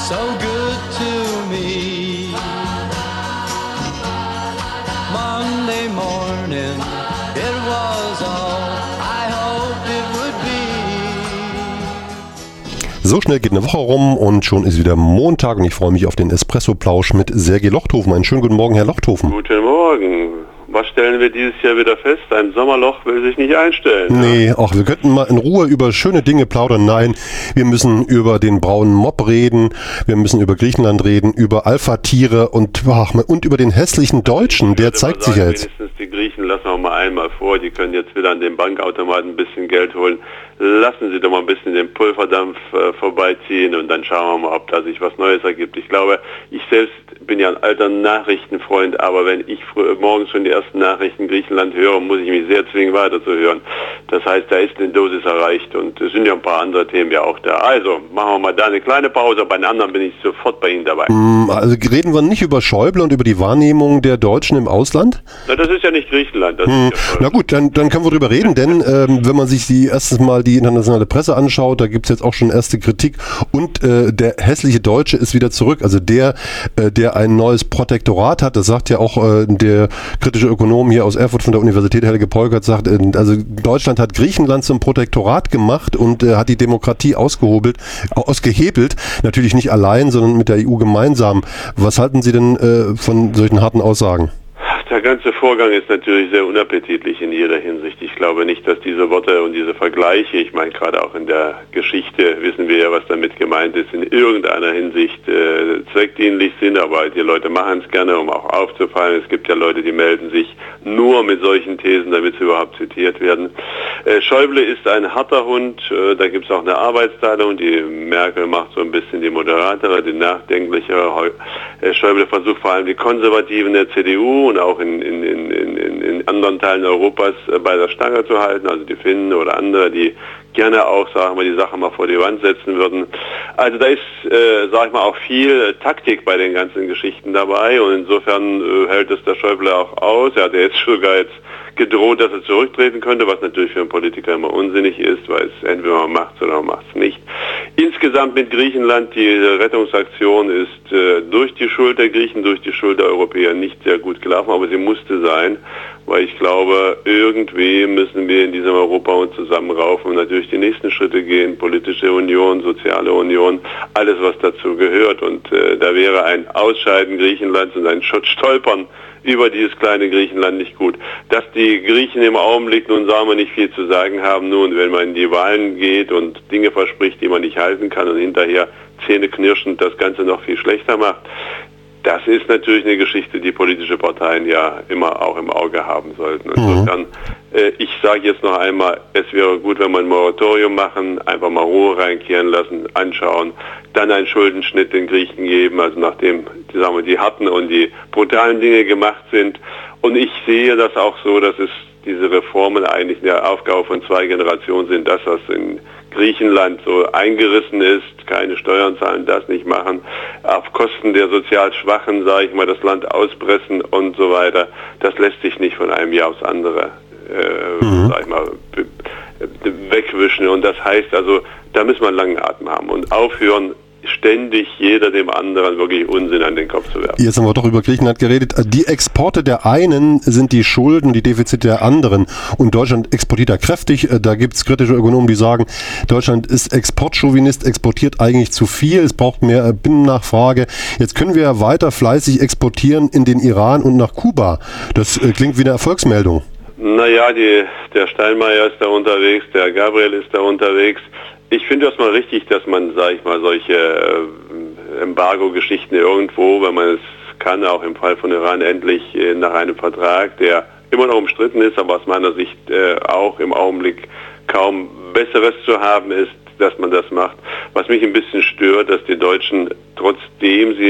so good to me. Monday morning, it was all I hoped it would be. So schnell geht eine Woche rum und schon ist wieder Montag und ich freue mich auf den Espresso-Plausch mit Sergej Lochthofen. Einen schönen guten Morgen, Herr Lochthofen. Guten Morgen. Was stellen wir dieses Jahr wieder fest? Ein Sommerloch will sich nicht einstellen. Nee, ach, wir könnten mal in Ruhe über schöne Dinge plaudern. Nein, wir müssen über den braunen Mob reden, wir müssen über Griechenland reden, über Alpha-Tiere und über den hässlichen Deutschen, der zeigt sich ja jetzt. Wenigstens die Griechen lassen wir mal einmal vor, die können jetzt wieder an den Bankautomaten ein bisschen Geld holen. Lassen Sie doch mal ein bisschen den Pulverdampf vorbeiziehen und dann schauen wir mal, ob da sich was Neues ergibt. Ich glaube, ich selbst bin ja ein alter Nachrichtenfreund, aber wenn ich morgens schon die ersten Nachrichten Griechenland höre, muss ich mich sehr zwingen weiterzuhören. Das heißt, da ist eine Dosis erreicht und es sind ja ein paar andere Themen ja auch da. Also machen wir mal da eine kleine Pause, bei den anderen bin ich sofort bei Ihnen dabei. Also reden wir nicht über Schäuble und über die Wahrnehmung der Deutschen im Ausland? Na, das ist ja nicht Griechenland. Das ist ja Na gut, dann können wir drüber reden, denn wenn man sich erstes Mal die internationale Presse anschaut, da gibt es jetzt auch schon erste Kritik und der hässliche Deutsche ist wieder zurück. Also der ein neues Protektorat hat, das sagt ja auch der kritische Ökonom hier aus Erfurt von der Universität, Helge Polgert, sagt, also Deutschland hat Griechenland zum Protektorat gemacht und hat die Demokratie ausgehebelt, natürlich nicht allein, sondern mit der EU gemeinsam. Was halten Sie denn von solchen harten Aussagen? Der ganze Vorgang ist natürlich sehr unappetitlich in jeder Hinsicht. Ich glaube nicht, dass diese Worte und diese Vergleiche, ich meine gerade auch in der Geschichte wissen wir ja, was damit gemeint ist, in irgendeiner Hinsicht zweckdienlich sind, aber die Leute machen es gerne, um auch aufzufallen. Es gibt ja Leute, die melden sich nur mit solchen Thesen, damit sie überhaupt zitiert werden. Schäuble ist ein harter Hund, da gibt es auch eine Arbeitsteilung, die Merkel macht so ein bisschen die moderatere, die nachdenklichere. Schäuble versucht vor allem die Konservativen der CDU und auch in anderen Teilen Europas bei der Stange zu halten, also die Finnen oder andere, die gerne auch, sagen wir, die Sache mal vor die Wand setzen würden. Also da ist, sag ich mal, auch viel Taktik bei den ganzen Geschichten dabei und insofern hält es der Schäuble auch aus. Er hat ja jetzt sogar gedroht, dass er zurücktreten könnte, was natürlich für einen Politiker immer unsinnig ist, weil es entweder man macht es oder man macht es nicht. Insgesamt mit Griechenland, die Rettungsaktion ist durch die Schuld der Griechen, durch die Schuld der Europäer nicht sehr gut gelaufen, aber sie musste sein, weil ich glaube, irgendwie müssen wir in diesem Europa uns zusammenraufen und natürlich die nächsten Schritte gehen, politische Union, soziale Union, alles was dazu gehört und da wäre ein Ausscheiden Griechenlands und ein Stolpern über dieses kleine Griechenland nicht gut. Dass die Griechen im Augenblick, nun sagen wir, nicht viel zu sagen haben, nun, wenn man in die Wahlen geht und Dinge verspricht, die man nicht halten kann und hinterher zähneknirschend das Ganze noch viel schlechter macht, das ist natürlich eine Geschichte, die politische Parteien ja immer auch im Auge haben sollten. Insofern, ich sage jetzt noch einmal, es wäre gut, wenn wir ein Moratorium machen, einfach mal Ruhe reinkehren lassen, anschauen, dann einen Schuldenschnitt den Griechen geben, also nachdem die harten und die brutalen Dinge gemacht sind. Und ich sehe das auch so, dass es diese Reformen eigentlich eine Aufgabe von 2 Generationen sind, dass das in Griechenland so eingerissen ist, keine Steuern zahlen, das nicht machen, auf Kosten der sozial Schwachen, sage ich mal, das Land auspressen und so weiter. Das lässt sich nicht von einem Jahr aufs andere, sag ich mal, wegwischen. Und das heißt also, da müssen wir einen langen Atem haben und aufhören, ständig jeder dem anderen wirklich Unsinn an den Kopf zu werfen. Jetzt haben wir doch über Griechenland geredet. Die Exporte der einen sind die Schulden, die Defizite der anderen. Und Deutschland exportiert da kräftig. Da gibt es kritische Ökonomen, die sagen, Deutschland ist Exportchauvinist, exportiert eigentlich zu viel. Es braucht mehr Binnennachfrage. Jetzt können wir weiter fleißig exportieren in den Iran und nach Kuba. Das klingt wie eine Erfolgsmeldung. Naja, der Steinmeier ist da unterwegs, der Gabriel ist da unterwegs. Ich finde das mal richtig, dass man, sage ich mal, solche Embargo-Geschichten irgendwo, wenn man es kann, auch im Fall von Iran endlich nach einem Vertrag, der immer noch umstritten ist, aber aus meiner Sicht auch im Augenblick kaum Besseres zu haben ist, dass man das macht. Was mich ein bisschen stört, dass die Deutschen, trotzdem sie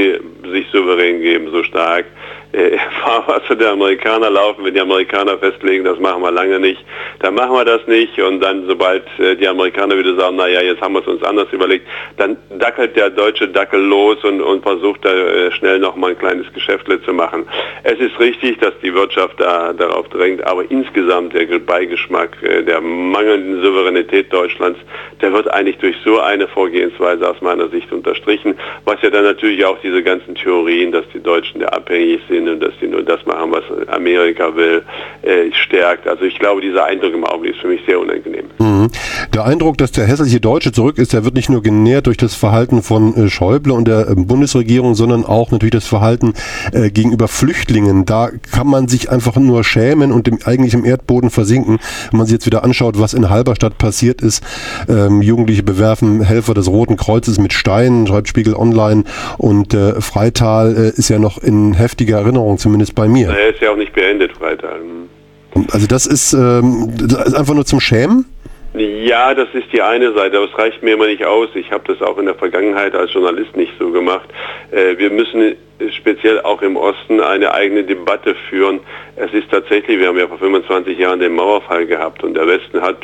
sich souverän geben, so stark. Fahrwasser der Amerikaner laufen, wenn die Amerikaner festlegen, das machen wir lange nicht, dann machen wir das nicht und dann, sobald die Amerikaner wieder sagen, naja, jetzt haben wir es uns anders überlegt, dann dackelt der deutsche Dackel los und versucht da schnell nochmal ein kleines Geschäftle zu machen. Es ist richtig, dass die Wirtschaft darauf drängt, aber insgesamt der Beigeschmack der mangelnden Souveränität Deutschlands, der wird eigentlich durch so eine Vorgehensweise aus meiner Sicht unterstrichen, was ja dann natürlich auch diese ganzen Theorien, dass die Deutschen da abhängig sind und dass sie nur das machen, was Amerika will, stärkt. Also ich glaube, dieser Eindruck im Augenblick ist für mich sehr unangenehm. Mhm. Der Eindruck, dass der hässliche Deutsche zurück ist, der wird nicht nur genährt durch das Verhalten von Schäuble und der Bundesregierung, sondern auch natürlich das Verhalten gegenüber Flüchtlingen. Da kann man sich einfach nur schämen und eigentlich im Erdboden versinken, wenn man sich jetzt wieder anschaut, was in Halberstadt passiert ist. Jugendliche bewerfen Helfer des Roten Kreuzes mit Steinen, schreibt Spiegel Online, und Freital ist ja noch in heftiger Erinnerung, zumindest bei mir. Er ist ja auch nicht beendet, Freital. Also das ist einfach nur zum Schämen? Ja, das ist die eine Seite, aber es reicht mir immer nicht aus. Ich habe das auch in der Vergangenheit als Journalist nicht so gemacht. Wir müssen speziell auch im Osten eine eigene Debatte führen. Es ist tatsächlich, wir haben ja vor 25 Jahren den Mauerfall gehabt und der Westen hat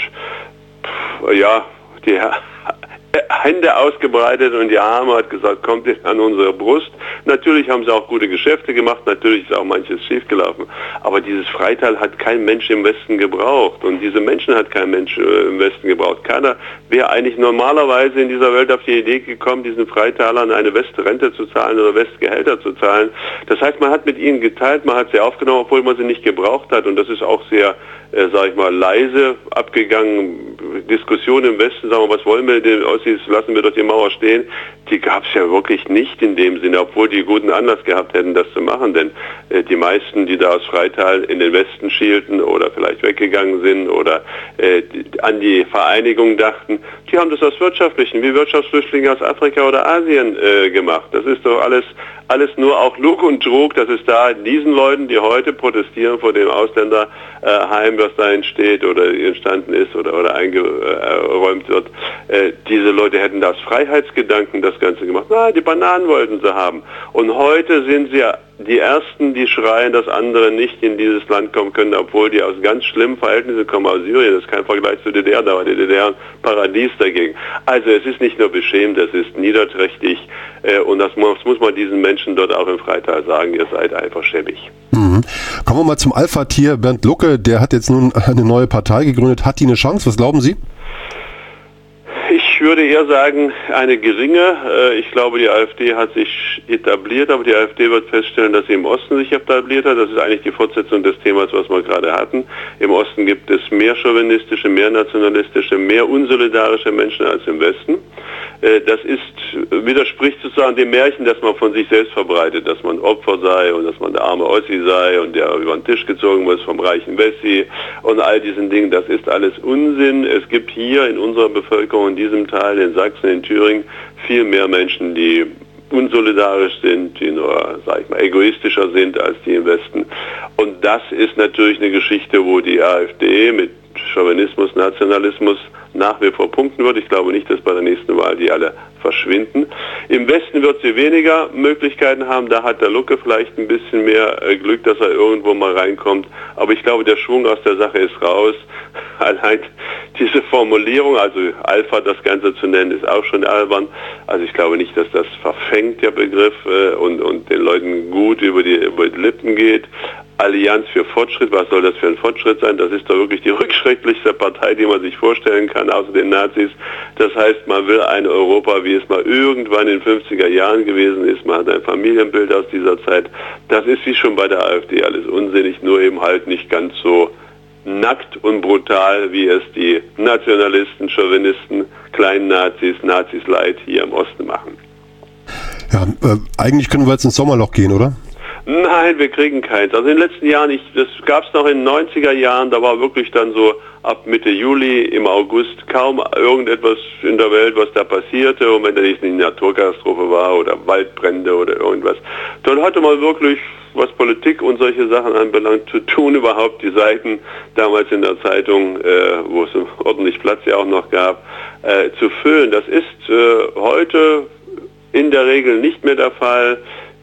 die Hände ausgebreitet und die Arme, hat gesagt, kommt ihr an unsere Brust. Natürlich haben sie auch gute Geschäfte gemacht, natürlich ist auch manches schiefgelaufen, aber dieses Freital hat kein Mensch im Westen gebraucht und diese Menschen hat kein Mensch im Westen gebraucht. Keiner wäre eigentlich normalerweise in dieser Welt auf die Idee gekommen, diesen Freitalern eine Westrente zu zahlen oder Westgehälter zu zahlen. Das heißt, man hat mit ihnen geteilt, man hat sie aufgenommen, obwohl man sie nicht gebraucht hat, und das ist auch sehr, leise abgegangen. Diskussionen im Westen, sagen wir, was wollen wir denn, Ossis, lassen wir doch die Mauer stehen, die gab es ja wirklich nicht in dem Sinne, obwohl die guten Anlass gehabt hätten, das zu machen, denn die meisten, die da aus Freital in den Westen schielten oder vielleicht weggegangen sind oder an die Vereinigung dachten, die haben das aus wirtschaftlichen, wie Wirtschaftsflüchtlinge aus Afrika oder Asien gemacht. Das ist doch alles nur auch Lug und Trug, dass es da diesen Leuten, die heute protestieren vor dem Ausländerheim, was da entsteht oder entstanden ist oder eingeräumt wird, diese Leute hätten da aus Freiheitsgedanken das Ganze gemacht. Na, die Bananen wollten sie haben. Und heute sind sie ja die Ersten, die schreien, dass andere nicht in dieses Land kommen können, obwohl die aus ganz schlimmen Verhältnissen kommen, aus Syrien. Das ist kein Vergleich zur DDR, da war die DDR ein Paradies dagegen. Also es ist nicht nur beschämend, es ist niederträchtig, und das muss man diesen Menschen dort auch im Freital sagen, ihr seid einfach schäbig. Mhm. Kommen wir mal zum Alpha-Tier Bernd Lucke, der hat jetzt nun eine neue Partei gegründet. Hat die eine Chance? Was glauben Sie? Ich würde eher sagen, eine geringe. Ich glaube, die AfD hat sich etabliert, aber die AfD wird feststellen, dass sie im Osten sich etabliert hat. Das ist eigentlich die Fortsetzung des Themas, was wir gerade hatten. Im Osten gibt es mehr chauvinistische, mehr nationalistische, mehr unsolidarische Menschen als im Westen. Das widerspricht sozusagen dem Märchen, das man von sich selbst verbreitet, dass man Opfer sei und dass man der arme Ossi sei und der über den Tisch gezogen wird vom reichen Wessi und all diesen Dingen. Das ist alles Unsinn. Es gibt hier in unserer Bevölkerung, in diesem Teil, in Sachsen, in Thüringen, viel mehr Menschen, die unsolidarisch sind, die nur, egoistischer sind als die im Westen. Und das ist natürlich eine Geschichte, wo die AfD mit Chauvinismus, Nationalismus nach wie vor punkten wird. Ich glaube nicht, dass bei der nächsten Wahl die alle verschwinden. Im Westen wird sie weniger Möglichkeiten haben. Da hat der Lucke vielleicht ein bisschen mehr Glück, dass er irgendwo mal reinkommt. Aber ich glaube, der Schwung aus der Sache ist raus. Allein diese Formulierung, also Alpha das Ganze zu nennen, ist auch schon albern. Also ich glaube nicht, dass das verfängt, der Begriff, und den Leuten gut über die Lippen geht. Allianz für Fortschritt, was soll das für ein Fortschritt sein? Das ist doch wirklich die rückschrittlichste Partei, die man sich vorstellen kann, außer den Nazis. Das heißt, man will ein Europa, wie es mal irgendwann in den 50er Jahren gewesen ist. Man hat ein Familienbild aus dieser Zeit. Das ist wie schon bei der AfD alles unsinnig, nur eben halt nicht ganz so nackt und brutal, wie es die Nationalisten, Chauvinisten, kleinen Nazis, Nazis Light hier im Osten machen. Ja, eigentlich können wir jetzt ins Sommerloch gehen, oder? Nein, wir kriegen keins. Also in den letzten Jahren, das gab es noch in den 90er Jahren, da war wirklich dann so ab Mitte Juli, im August kaum irgendetwas in der Welt, was da passierte. Und wenn da nicht eine Naturkatastrophe war oder Waldbrände oder irgendwas, dann hatte man wirklich, was Politik und solche Sachen anbelangt, zu tun, überhaupt die Seiten damals in der Zeitung, wo es ordentlich Platz ja auch noch gab, zu füllen. Das ist heute in der Regel nicht mehr der Fall.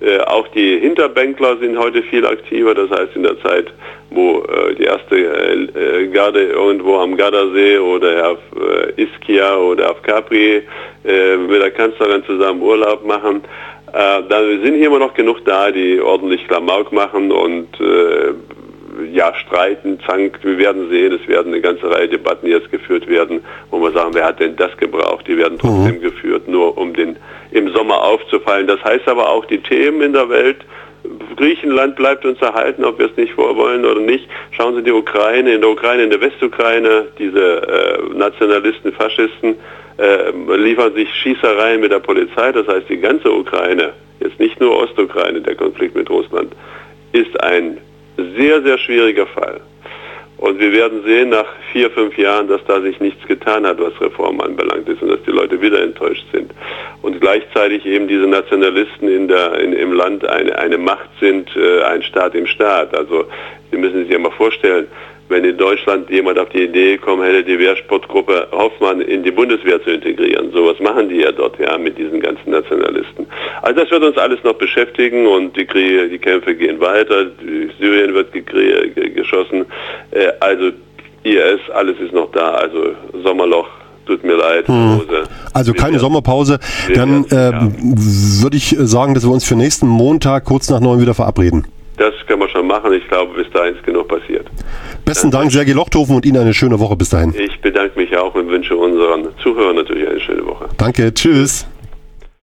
Auch die Hinterbänkler sind heute viel aktiver, das heißt in der Zeit, wo die erste Garde irgendwo am Gardasee oder auf Ischia oder auf Capri mit der Kanzlerin zusammen Urlaub machen. Da sind hier immer noch genug da, die ordentlich Klamauk machen und streiten, zankt. Wir werden sehen, es werden eine ganze Reihe Debatten jetzt geführt werden, wo wir sagen, wer hat denn das gebraucht? Die werden trotzdem geführt, nur um im Sommer aufzufallen. Das heißt aber auch, die Themen in der Welt, Griechenland bleibt uns erhalten, ob wir es nicht wollen oder nicht. Schauen Sie die Ukraine, in der Westukraine, diese Nationalisten, Faschisten, liefern sich Schießereien mit der Polizei. Das heißt, die ganze Ukraine, jetzt nicht nur Ostukraine, der Konflikt mit Russland, ist ein sehr, sehr schwieriger Fall. Und wir werden sehen nach 4-5 Jahren, dass da sich nichts getan hat, was Reformen anbelangt ist und dass die Leute wieder enttäuscht sind. Und gleichzeitig eben diese Nationalisten im Land eine Macht sind, ein Staat im Staat. Also Sie müssen sich ja mal vorstellen, wenn in Deutschland jemand auf die Idee gekommen hätte, die Wehrsportgruppe Hoffmann in die Bundeswehr zu integrieren. Sowas machen die ja dort, mit diesen ganzen Nationalisten. Also das wird uns alles noch beschäftigen und die Kämpfe gehen weiter, Syrien wird geschossen, also IS, alles ist noch da, also Sommerloch, tut mir leid. Pause. Also keine Sommerpause, dann würde ich sagen, dass wir uns für nächsten Montag kurz nach 9 wieder verabreden. Das können wir schon machen. Ich glaube, bis dahin ist genug passiert. Besten Dank, Sergej Lochthofen, und Ihnen eine schöne Woche bis dahin. Ich bedanke mich auch und wünsche unseren Zuhörern natürlich eine schöne Woche. Danke, tschüss.